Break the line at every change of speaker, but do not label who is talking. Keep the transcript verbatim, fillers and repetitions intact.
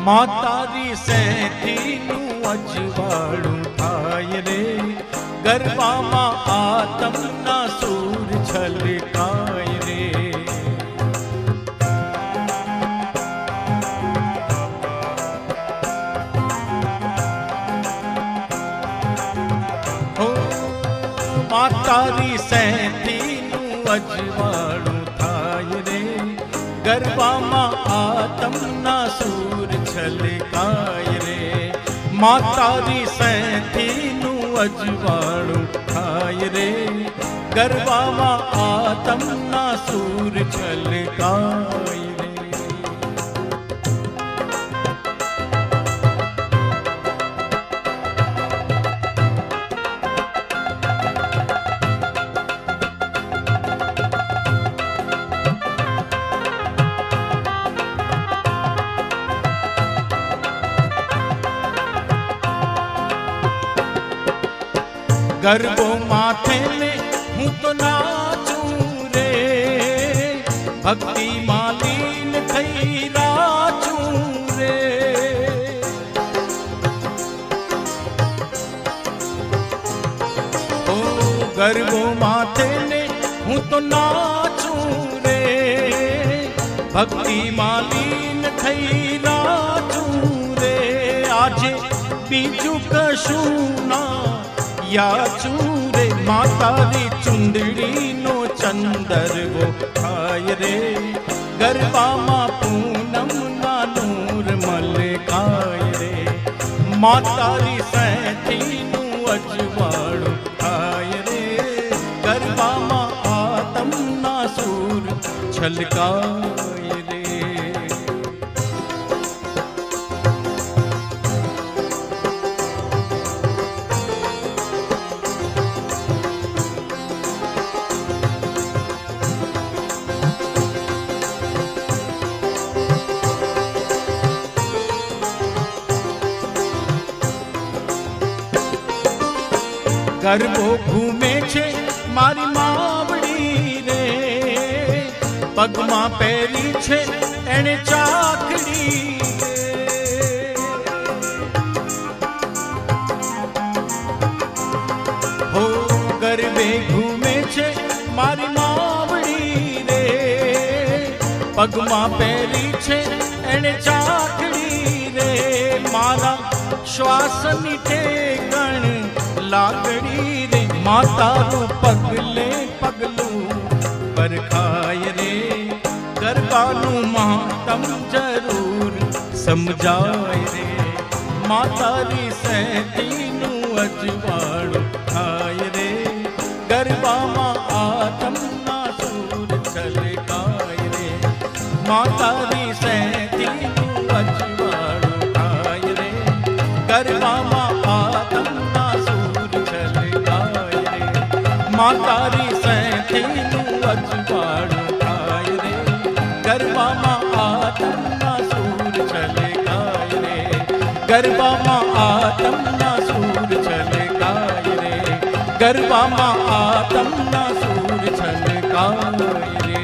मातारी सैथीनु अजवाड़ू थाय रे, गरबा मां आतम ना सूर छलकाय रे। हो मातारी सैथीनु अजवाड़ू थाय रे, गरबा मां आतम ना सूर छलकाय रे। मातारी सैथीनु अजवाड़ू थाय रे, गरबा मां आतम ना सूर छलकाय रे। गरबो माथे में हूँ तो नाचूं रे, भक्ति मालीन थई राचूं रे। ओ गरबो माथे में हूँ तो नाचूं रे, भक्ति मालीन थई राचूं रे। आज बीजू कशू ना या चूरे, मातारी चुंदड़ी नो चंदर वो खाय रे, गरबा मां पूनम ना नूर मलकाय रे। मातारी सैथीनु अजवाड़ू थाय रे, गरबा मां आतम ना सूर छलकाय रे। गरबो घूमे छे मारी मावड़ी रे, पगमा पेरी छे एने चाकड़ी रे। हो गरबे घूमे छे मारी मावड़ी रे, पगमा पेरी छे एने चाकड़ी रे। मारा श्वास नीटे गण लागड़ी रे, मातारू पगले पगलू पर खाय रे, गरबानू मातम जरूर समझाय रे। मातारी सैथीनु अजवाड़ू थाय रे, गरबा मां आतम ना सूर छलकाय रे। मातारी सैथीनु अजवाड़ू थाय रे, गरबा मां आतम ना सूर छलकाय रे। मातारी सैथीनु अजवाड़ू थाय रे, गरबा मां आतम ना सूर छलकाय रे। गरबा मां आतम ना सूर छलकाय रे, गरबा मां आतम ना सूर छलकाय रे।